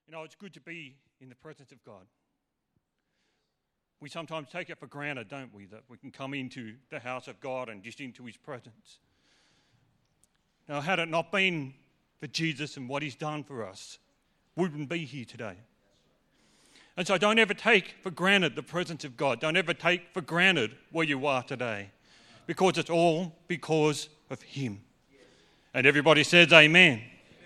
You know, it's good to be in the presence of God. We sometimes take it for granted, don't we, that we can come into the house of God and just into his presence. Now, had it not been for Jesus and what he's done for us, we wouldn't be here today. And so don't ever take for granted the presence of God. Don't ever take for granted where you are today, because it's all because of him. And everybody says amen.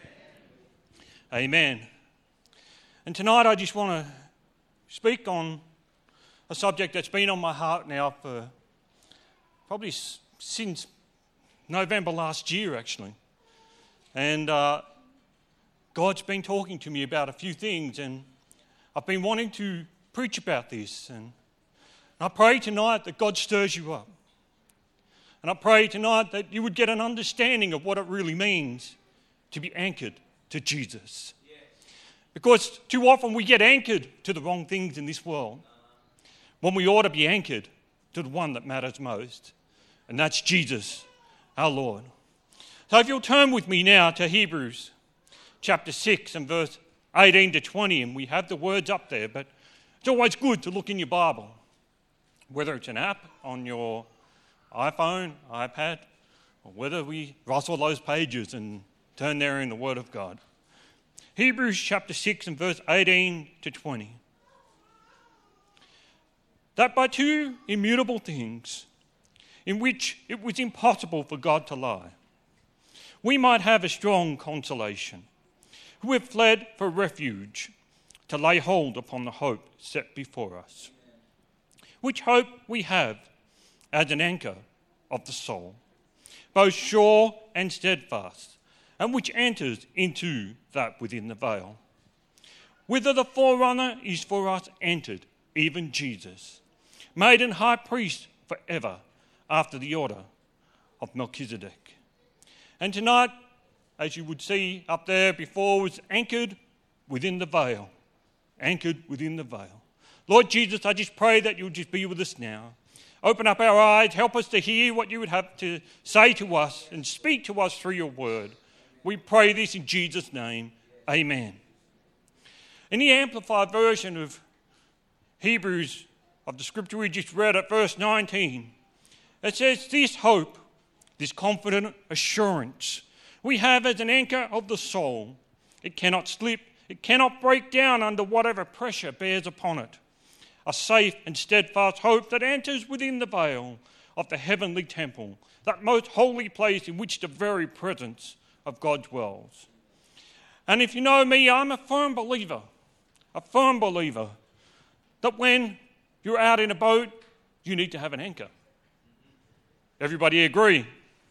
Amen. And tonight I just want to speak on a subject that's been on my heart now for probably since November last year, actually. And God's been talking to me about a few things, and I've been wanting to preach about this. And I pray tonight that God stirs you up. And I pray tonight that you would get an understanding of what it really means to be anchored to Jesus. Because too often we get anchored to the wrong things in this world, when we ought to be anchored to the one that matters most, and that's Jesus, our Lord. So if you'll turn with me now to Hebrews chapter 6 and verse 18 to 20, and we have the words up there, but it's always good to look in your Bible, whether it's an app on your iPhone, iPad, or whether we rustle those pages and turn there in the Word of God. Hebrews chapter 6 and verse 18 to 20. That by two immutable things, in which it was impossible for God to lie, we might have a strong consolation, who have fled for refuge, to lay hold upon the hope set before us, which hope we have as an anchor of the soul, both sure and steadfast, and which enters into that within the veil, whither the forerunner is for us entered, even Jesus, made an high priest forever, after the order of Melchizedek. And tonight, as you would see up there before, was anchored within the veil. Anchored within the veil. Lord Jesus, I just pray that you'll just be with us now. Open up our eyes, help us to hear what you would have to say to us and speak to us through your word. We pray this in Jesus' name. Amen. In the Amplified version of Hebrews, of the scripture we just read at verse 19, it says, this hope, this confident assurance we have as an anchor of the soul. It cannot slip, it cannot break down under whatever pressure bears upon it. A safe and steadfast hope that enters within the veil of the heavenly temple, that most holy place in which the very presence of God dwells. And if you know me, I'm a firm believer that when you're out in a boat, you need to have an anchor. Everybody agree?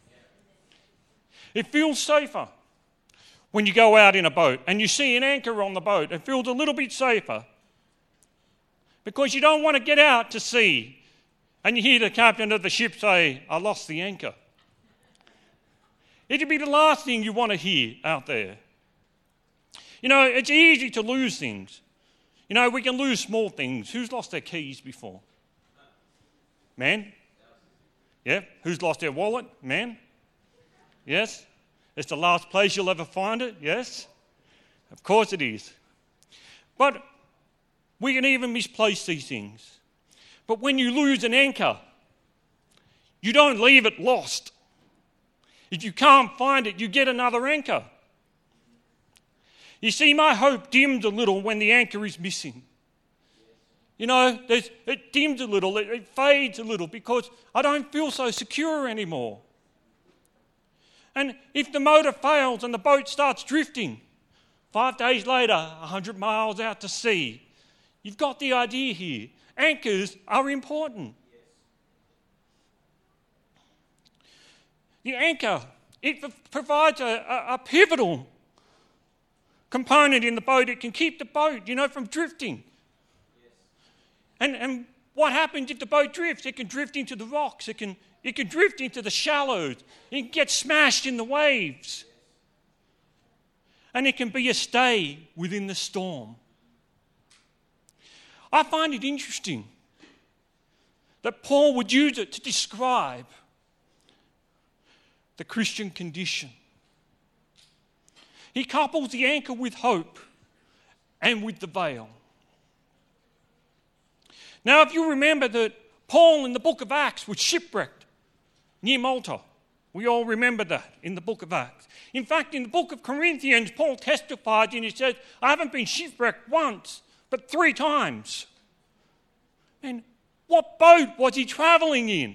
It feels safer when you go out in a boat and you see an anchor on the boat. It feels a little bit safer because you don't want to get out to sea and you hear the captain of the ship say, I lost the anchor. It'd be the last thing you want to hear out there. You know, it's easy to lose things. You know, we can lose small things. Who's lost their keys before? Man? Yeah? Who's lost their wallet? Man? Yes? It's the last place you'll ever find it? Yes? Of course it is. But we can even misplace these things. But when you lose an anchor, you don't leave it lost. If you can't find it, you get another anchor. You see, my hope dims a little when the anchor is missing. You know, it dims a little, it fades a little because I don't feel so secure anymore. And if the motor fails and the boat starts drifting, 5 days later, 100 miles out to sea, you've got the idea here. Anchors are important. The anchor, it provides a pivotal component in the boat. It can keep the boat, from drifting. And what happens if the boat drifts? It can drift into the rocks. It can drift into the shallows. It can get smashed in the waves. And it can be a stay within the storm. I find it interesting that Paul would use it to describe the Christian condition. He couples the anchor with hope and with the veil. Now, if you remember that Paul in the book of Acts was shipwrecked near Malta. We all remember that in the book of Acts. In fact, in the book of Corinthians, Paul testified and he said, I haven't been shipwrecked once, but 3 times. And what boat was he traveling in?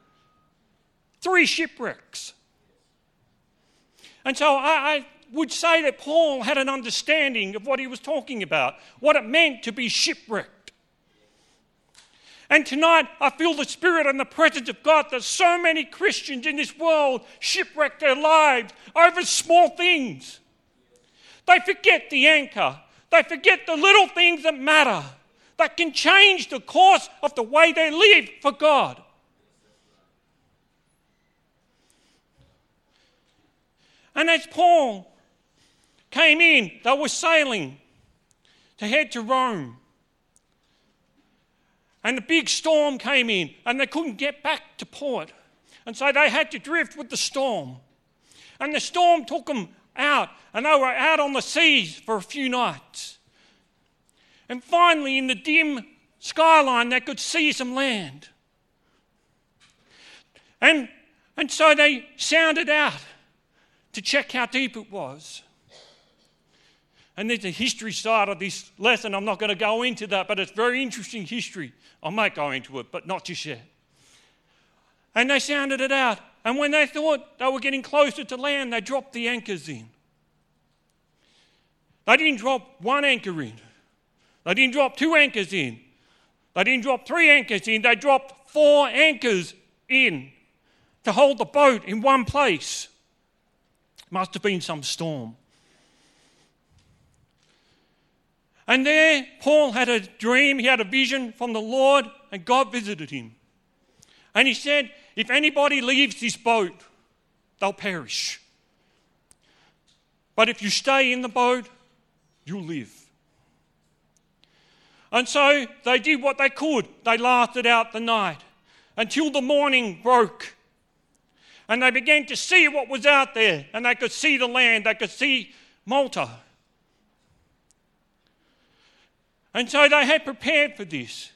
3 shipwrecks. And so I would say that Paul had an understanding of what he was talking about, what it meant to be shipwrecked. And tonight, I feel the Spirit and the presence of God that so many Christians in this world shipwreck their lives over small things. They forget the anchor. They forget the little things that matter, that can change the course of the way they live for God. And as Paul came in, they were sailing to head to Rome. And the big storm came in and they couldn't get back to port. And so they had to drift with the storm. And the storm took them out and they were out on the seas for a few nights. And finally, in the dim skyline, they could see some land. And so they sounded out to check how deep it was. And there's a history side of this lesson. I'm not going to go into that, but it's very interesting history. I might go into it, but not just yet. And they sounded it out. And when they thought they were getting closer to land, they dropped the anchors in. They didn't drop 1 anchor in. They didn't drop 2 anchors in. They didn't drop 3 anchors in. They dropped 4 anchors in to hold the boat in one place. Must have been some storm. And there, Paul had a dream, he had a vision from the Lord, and God visited him. And he said, if anybody leaves this boat, they'll perish. But if you stay in the boat, you'll live. And so they did what they could. They lasted out the night until the morning broke. And they began to see what was out there. And they could see the land, they could see Malta. And so they had prepared for this.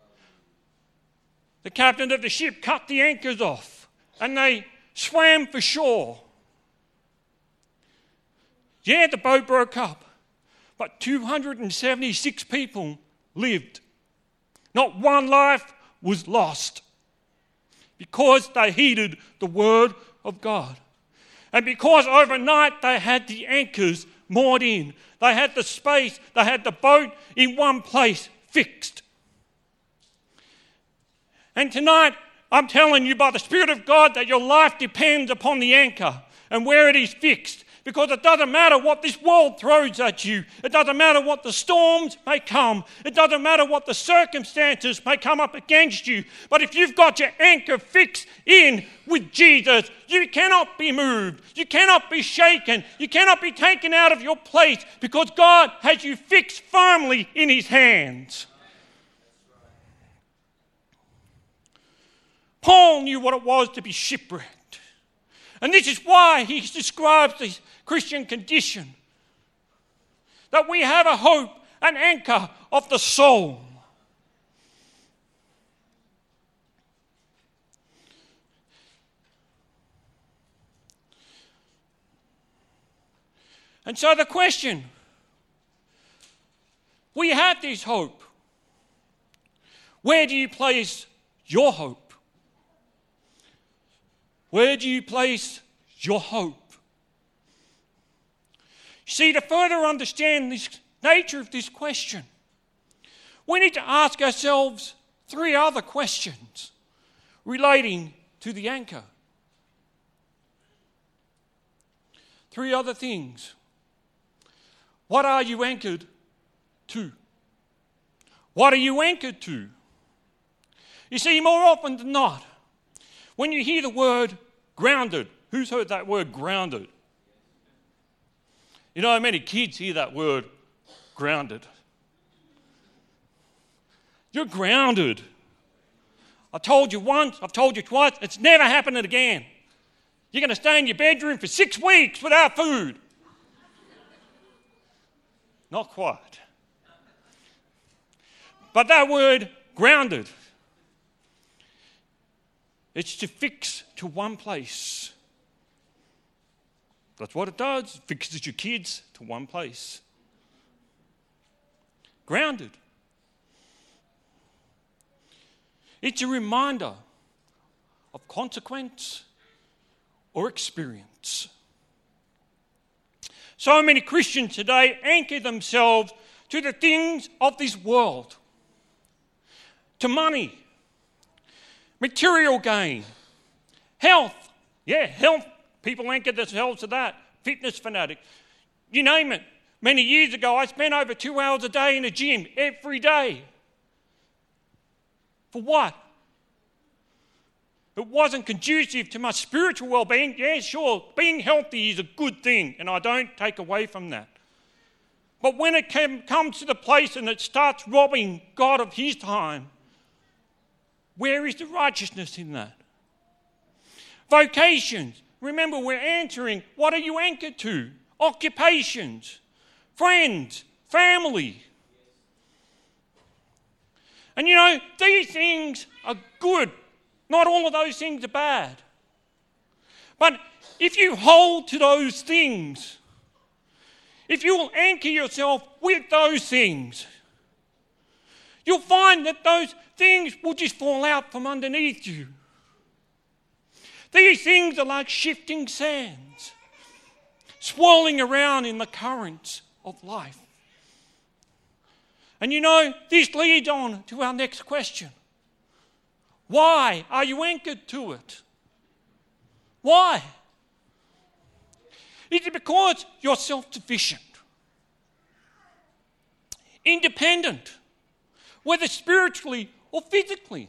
The captain of the ship cut the anchors off and they swam for shore. Yeah, the boat broke up, but 276 people lived. Not one life was lost because they heeded the word of God. And because overnight they had the anchors moored in. They had the space, they had the boat in one place fixed. And tonight, I'm telling you by the Spirit of God that your life depends upon the anchor and where it is fixed. Because it doesn't matter what this world throws at you. It doesn't matter what the storms may come. It doesn't matter what the circumstances may come up against you. But if you've got your anchor fixed in with Jesus, you cannot be moved. You cannot be shaken. You cannot be taken out of your place because God has you fixed firmly in his hands. Paul knew what it was to be shipwrecked. And this is why he describes the Christian condition. That we have a hope, an anchor of the soul. And so the question, we have this hope. Where do you place your hope? Where do you place your hope? See, to further understand the nature of this question, we need to ask ourselves 3 other questions relating to the anchor. 3 other things. What are you anchored to? What are you anchored to? You see, more often than not, when you hear the word grounded, who's heard that word grounded? You know how many kids hear that word grounded? You're grounded. I told you once, I've told you twice, it's never happening again. You're going to stay in your bedroom for 6 weeks without food. Not quite. But that word, grounded, it's to fix to one place. That's what it does. It fixes your kids to one place. Grounded. It's a reminder of consequence or experience. So many Christians today anchor themselves to the things of this world, to money, material gain, health. Yeah, health. People anchor themselves to that. Fitness fanatic. You name it. Many years ago, I spent over 2 hours a day in a gym every day. For what? It wasn't conducive to my spiritual well-being. Yeah, sure, being healthy is a good thing, and I don't take away from that. But when it comes to the place and it starts robbing God of his time, where is the righteousness in that? Vocations. Remember, we're answering, what are you anchored to? Occupations, friends, family. And you know, these things are good. Not all of those things are bad. But if you hold to those things, if you will anchor yourself with those things, you'll find that those things will just fall out from underneath you. These things are like shifting sands, swirling around in the currents of life. And you know, this leads on to our next question. Why are you anchored to it? Why? Is it because you're self-sufficient, independent, whether spiritually or physically?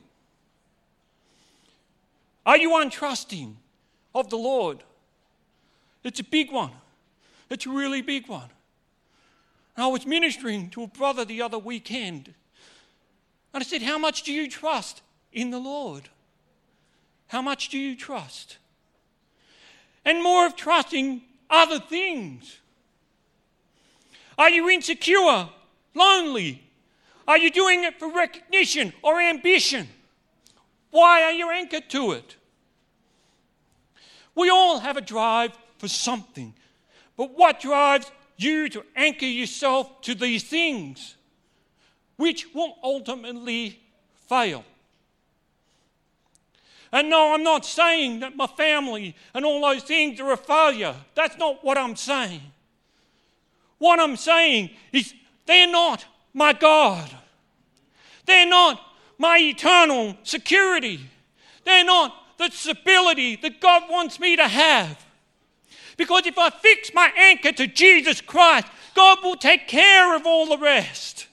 Are you untrusting of the Lord? It's a big one. It's a really big one. I was ministering to a brother the other weekend, and I said, how much do you trust in the Lord? How much do you trust? And more of trusting other things. Are you insecure, lonely? Are you doing it for recognition or ambition? Why are you anchored to it? We all have a drive for something, but what drives you to anchor yourself to these things, which will ultimately fail? And no, I'm not saying that my family and all those things are a failure. That's not what I'm saying. What I'm saying is they're not my God. They're not my eternal security. They're not the stability that God wants me to have. Because if I fix my anchor to Jesus Christ, God will take care of all the rest.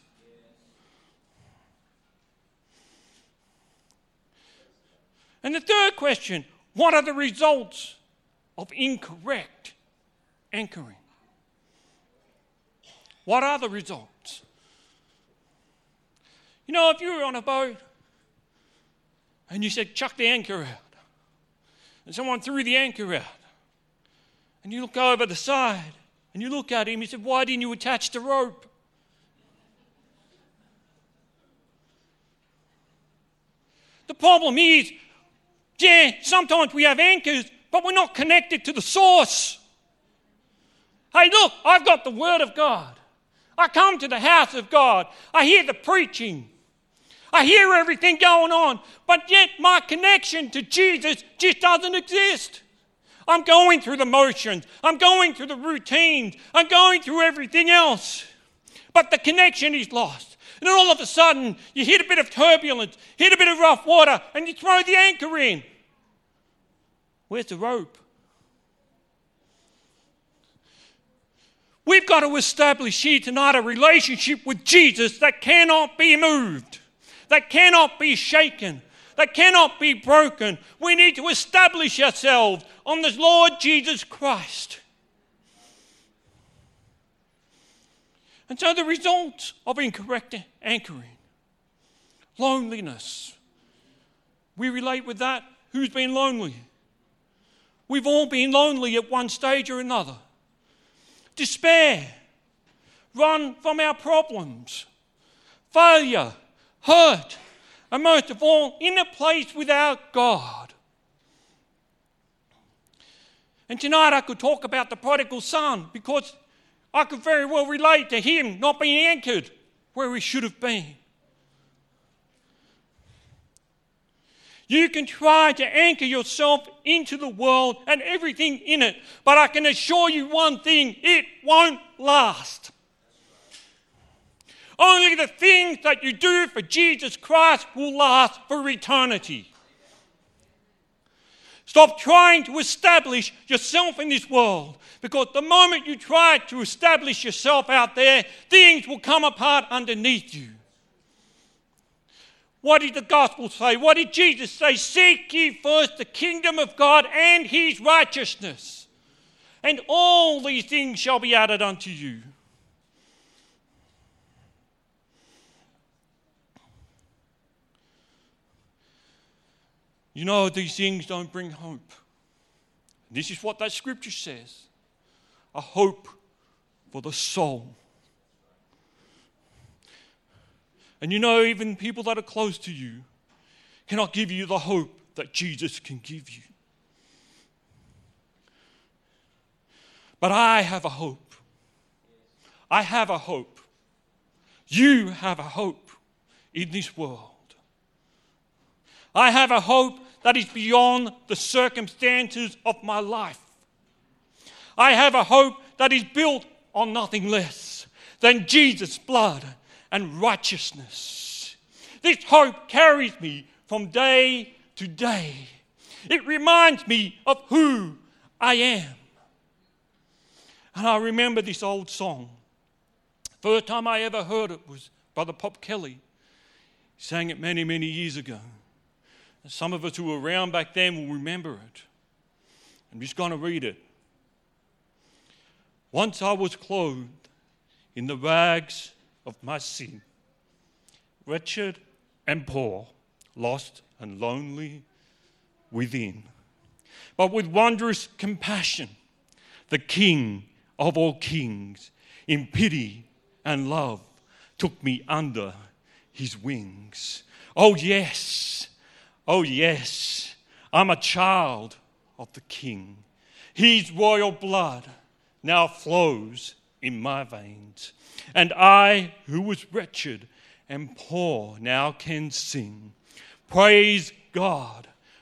And the third question, what are the results of incorrect anchoring? What are the results? You know, if you were on a boat and you said, chuck the anchor out, and someone threw the anchor out, and you look over the side and you look at him, you said, why didn't you attach the rope? The problem is, yeah, sometimes we have anchors, but we're not connected to the source. Hey, look, I've got the Word of God. I come to the house of God. I hear the preaching. I hear everything going on, but yet my connection to Jesus just doesn't exist. I'm going through the motions. I'm going through the routines. I'm going through everything else, but the connection is lost. And then all of a sudden, you hit a bit of turbulence, hit a bit of rough water, and you throw the anchor in. Where's the rope? We've got to establish here tonight a relationship with Jesus that cannot be moved, that cannot be shaken, that cannot be broken. We need to establish ourselves on the Lord Jesus Christ. And so the results of incorrect anchoring, loneliness. We relate with that. Who's been lonely? We've all been lonely at one stage or another. Despair, run from our problems, failure, hurt, and most of all, in a place without God. And tonight I could talk about the prodigal son because I could very well relate to him not being anchored where he should have been. You can try to anchor yourself into the world and everything in it, but I can assure you one thing, it won't last. Only the things that you do for Jesus Christ will last for eternity. Stop trying to establish yourself in this world, because the moment you try to establish yourself out there, things will come apart underneath you. What did the gospel say? What did Jesus say? Seek ye first the kingdom of God and his righteousness, and all these things shall be added unto you. You know, these things don't bring hope. This is what that scripture says. A hope for the soul. And you know, even people that are close to you cannot give you the hope that Jesus can give you. But I have a hope. I have a hope. You have a hope in this world. I have a hope that is beyond the circumstances of my life. I have a hope that is built on nothing less than Jesus' blood and righteousness. This hope carries me from day to day. It reminds me of who I am. And I remember this old song. First time I ever heard it was Brother Pop Kelly. He sang it many, many years ago. And some of us who were around back then will remember it. I'm just going to read it. Once I was clothed in the rags of my sin, wretched and poor, lost and lonely within. But with wondrous compassion, the King of all kings, in pity and love, took me under his wings. Oh yes, I'm a child of the King. His royal blood now flows in my veins. And I, who was wretched and poor, now can sing. Praise God,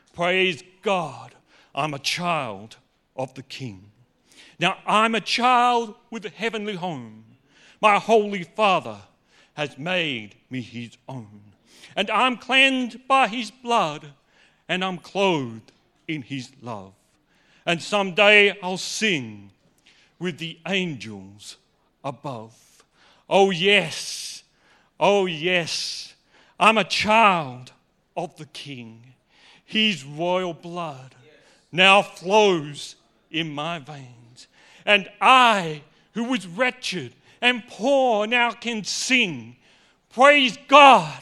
I'm a child of the King. Now I'm a child with a heavenly home. My Holy Father has made me his own. And I'm cleansed by his blood, and I'm clothed in his love. And someday I'll sing with the angels above. Oh yes, I'm a child of the King. His royal blood now flows in my veins. And I, who was wretched and poor, now can sing. Praise God,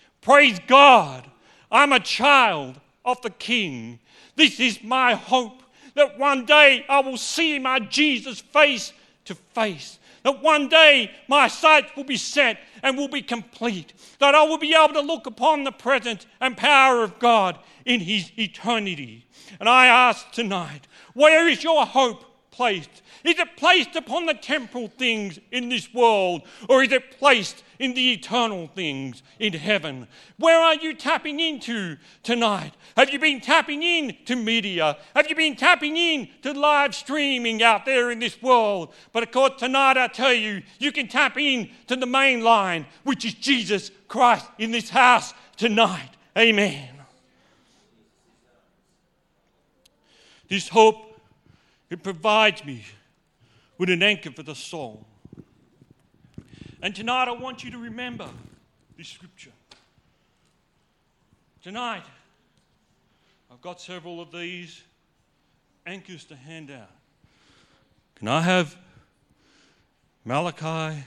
I'm a child of the King. This is my hope, that one day I will see my Jesus face to face. That one day my sight will be set and will be complete. That I will be able to look upon the presence and power of God in his eternity. And I ask tonight, where is your hope placed? Is it placed upon the temporal things in this world, or is it placed in the eternal things in heaven? Where are you tapping into tonight? Have you been tapping in to media? Have you been tapping in to live streaming out there in this world? But of course tonight I tell you, you can tap in to the main line, which is Jesus Christ in this house tonight. Amen. This hope, it provides me with an anchor for the soul. And tonight I want you to remember this scripture. Tonight, I've got several of these anchors to hand out. Can I have Malachi?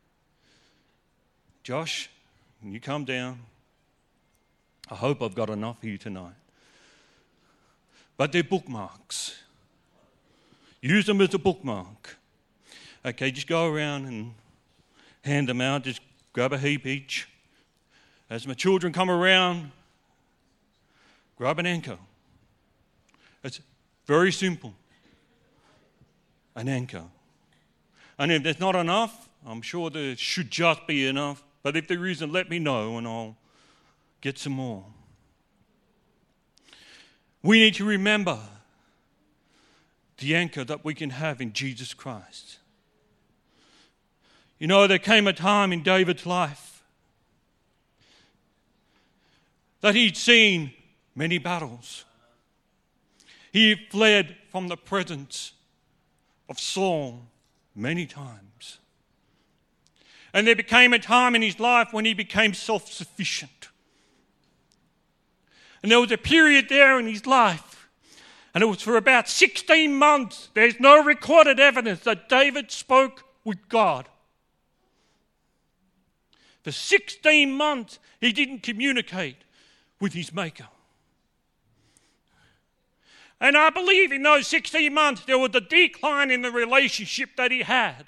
Josh, can you come down? I hope I've got enough here tonight. But they're bookmarks. Use them as a bookmark. Okay, just go around and hand them out. Just grab a heap each. As my children come around, grab an anchor. It's very simple. An anchor. And if there's not enough, I'm sure there should just be enough. But if there isn't, let me know and I'll get some more. We need to remember the anchor that we can have in Jesus Christ. You know, there came a time in David's life that he'd seen many battles. He fled from the presence of Saul many times. And there became a time in his life when he became self-sufficient. And there was a period there in his life, and it was for about 16 months. There's no recorded evidence that David spoke with God. For 16 months, he didn't communicate with his Maker. And I believe in those 16 months, there was a decline in the relationship that he had.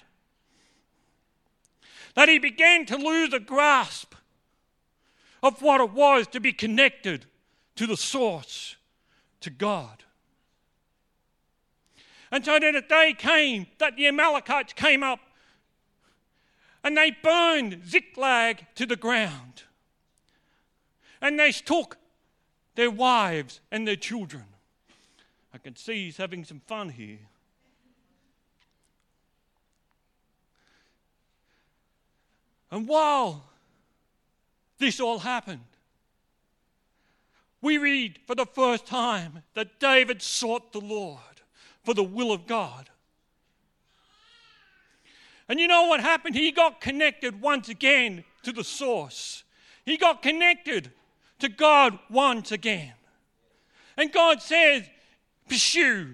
That he began to lose a grasp of what it was to be connected to the source, to God. And so then a day came that the Amalekites came up and they burned Ziklag to the ground. And they took their wives and their children. I can see he's having some fun here. And while this all happened, we read for the first time that David sought the Lord for the will of God. And you know what happened? He got connected once again to the source. He got connected to God once again. And God says, pursue,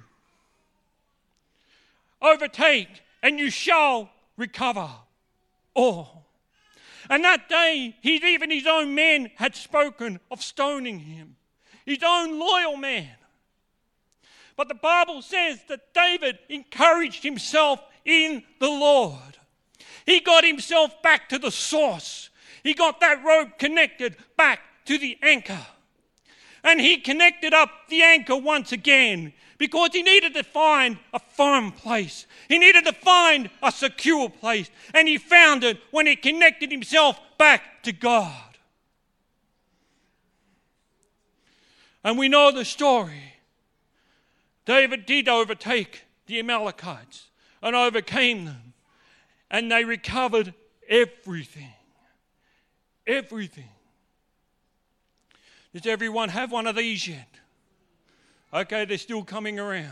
overtake, and you shall recover all. And that day, even his own men had spoken of stoning him. His own loyal man. But the Bible says that David encouraged himself in the Lord. He got himself back to the source. He got that rope connected back to the anchor. And he connected up the anchor once again because he needed to find a firm place. He needed to find a secure place. And he found it when he connected himself back to God. And we know the story. David did overtake the Amalekites and overcame them. And they recovered everything. Everything. Does everyone have one of these yet? Okay, they're still coming around.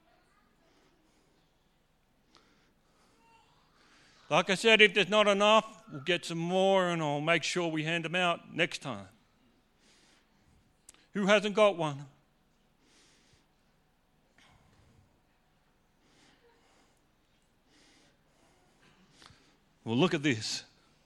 Like I said, if there's not enough, we'll get some more and I'll make sure we hand them out next time. Who hasn't got one? Well, look at this.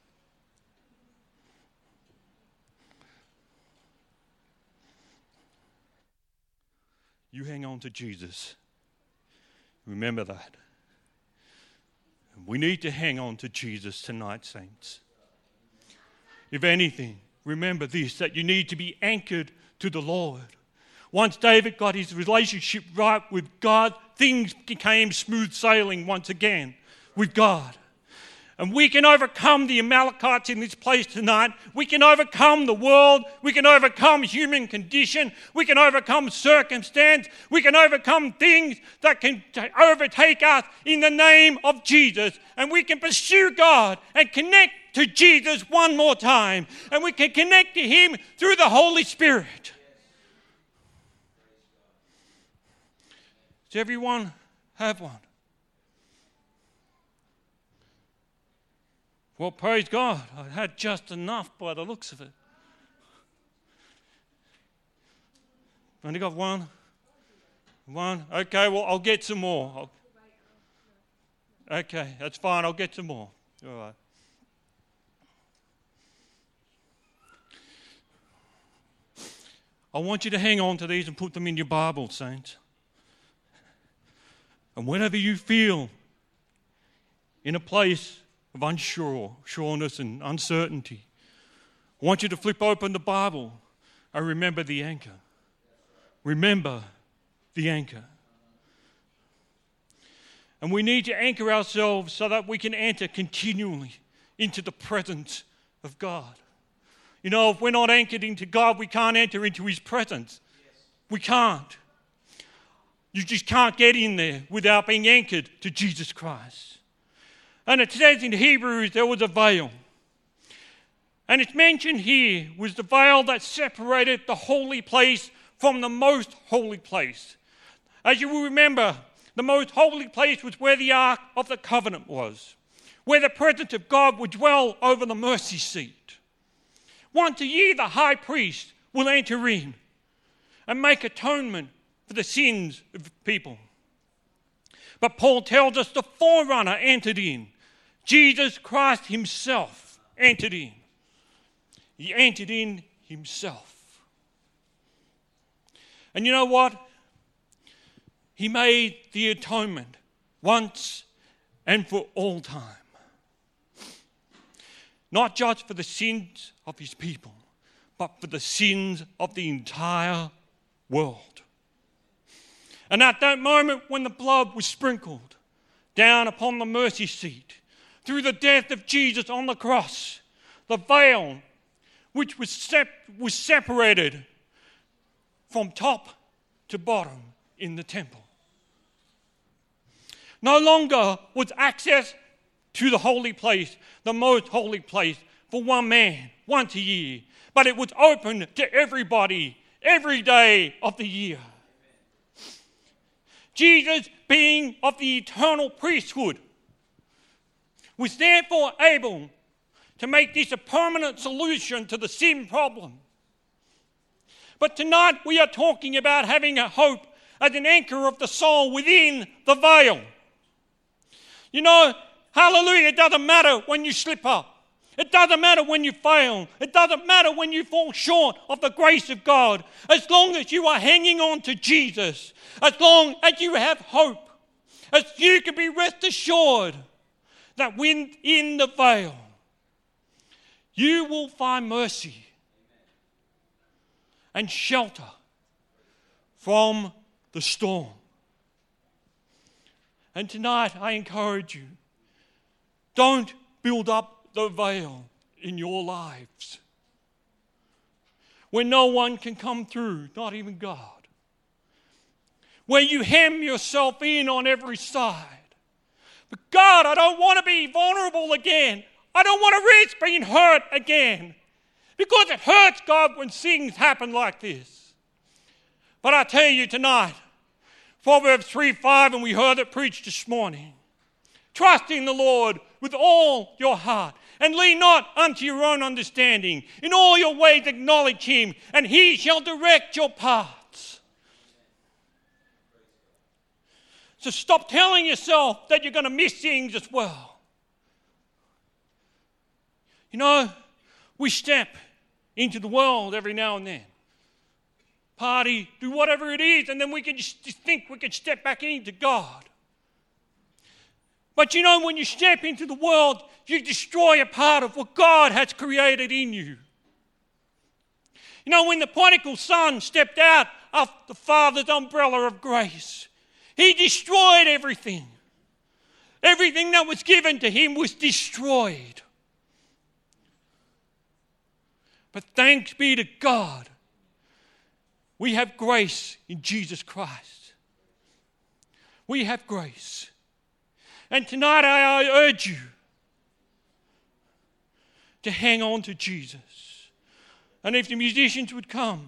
You hang on to Jesus. Remember that. We need to hang on to Jesus tonight, saints. If anything, remember this, that you need to be anchored to the Lord. Once David got his relationship right with God, things became smooth sailing once again with God. And we can overcome the Amalekites in this place tonight. We can overcome the world. We can overcome human condition. We can overcome circumstance. We can overcome things that can overtake us in the name of Jesus. And we can pursue God and connect to Jesus one more time. And we can connect to Him through the Holy Spirit. Does everyone have one? Well, praise God, I had just enough by the looks of it. Only got one? One? Okay, well, I'll get some more. Okay, that's fine, I'll get some more. All right. I want you to hang on to these and put them in your Bible, saints. And whenever you feel in a place of sureness and uncertainty, I want you to flip open the Bible and remember the anchor. Remember the anchor. And we need to anchor ourselves so that we can enter continually into the presence of God. You know, if we're not anchored into God, we can't enter into His presence. We can't. You just can't get in there without being anchored to Jesus Christ. And it says in Hebrews there was a veil. And it's mentioned here was the veil that separated the holy place from the most holy place. As you will remember, the most holy place was where the Ark of the Covenant was, where the presence of God would dwell over the mercy seat. Once a year, the high priest will enter in and make atonement for the sins of people. But Paul tells us the forerunner entered in. Jesus Christ Himself entered in. He entered in Himself. And you know what? He made the atonement once and for all time. Not just for the sins of His people, but for the sins of the entire world. And at that moment when the blood was sprinkled down upon the mercy seat, through the death of Jesus on the cross, the veil which was separated from top to bottom in the temple. No longer was access to the holy place, the most holy place, for one man, once a year, but it was open to everybody, every day of the year. Jesus, being of the eternal priesthood, was therefore able to make this a permanent solution to the sin problem. But tonight we are talking about having a hope as an anchor of the soul within the veil. You know, hallelujah, it doesn't matter when you slip up. It doesn't matter when you fail. It doesn't matter when you fall short of the grace of God. As long as you are hanging on to Jesus, as long as you have hope, as you can be rest assured that within the veil, you will find mercy and shelter from the storm. And tonight I encourage you, don't build up the veil in your lives where no one can come through, not even God. Where you hem yourself in on every side. But God, I don't want to be vulnerable again. I don't want to risk being hurt again. Because it hurts, God, when things happen like this. But I tell you tonight, Proverbs 3:5, and we heard it preached this morning. Trust in the Lord with all your heart, and lean not unto your own understanding. In all your ways acknowledge Him, and He shall direct your paths. So stop telling yourself that you're going to miss things as well. You know, we step into the world every now and then. Party, do whatever it is, and then we can just think we can step back into God. But you know, when you step into the world, you destroy a part of what God has created in you. You know, when the prodigal son stepped out of the Father's umbrella of grace, he destroyed everything. Everything that was given to him was destroyed. But thanks be to God, we have grace in Jesus Christ. We have grace. And tonight I urge you to hang on to Jesus. And if the musicians would come,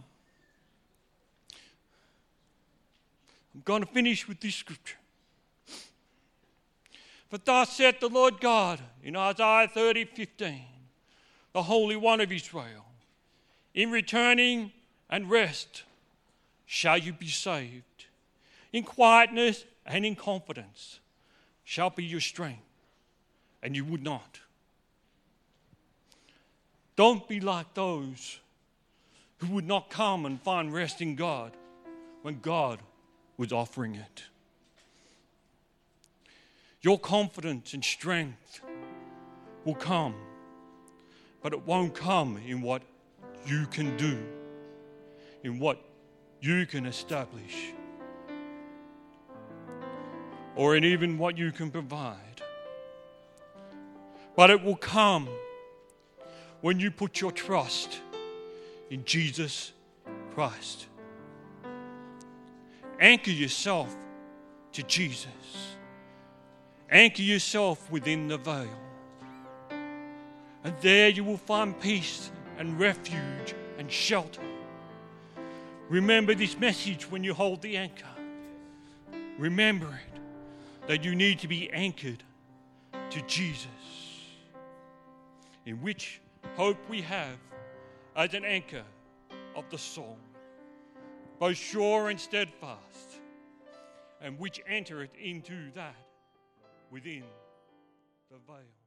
I'm going to finish with this scripture. For thus saith the Lord God in Isaiah 30:15, the Holy One of Israel, in returning and rest shall you be saved. In quietness and in confidence shall be your strength, and you would not. Don't be like those who would not come and find rest in God when God was offering it. Your confidence and strength will come, But it won't come in what you can do, in what you can establish, or in even what you can provide. But it will come when you put your trust in Jesus Christ. Anchor yourself to Jesus. Anchor yourself within the veil. And there you will find peace and refuge and shelter. Remember this message when you hold the anchor. Remember it, that you need to be anchored to Jesus, in which hope we have as an anchor of the soul, both sure and steadfast, and which entereth into that within the veil.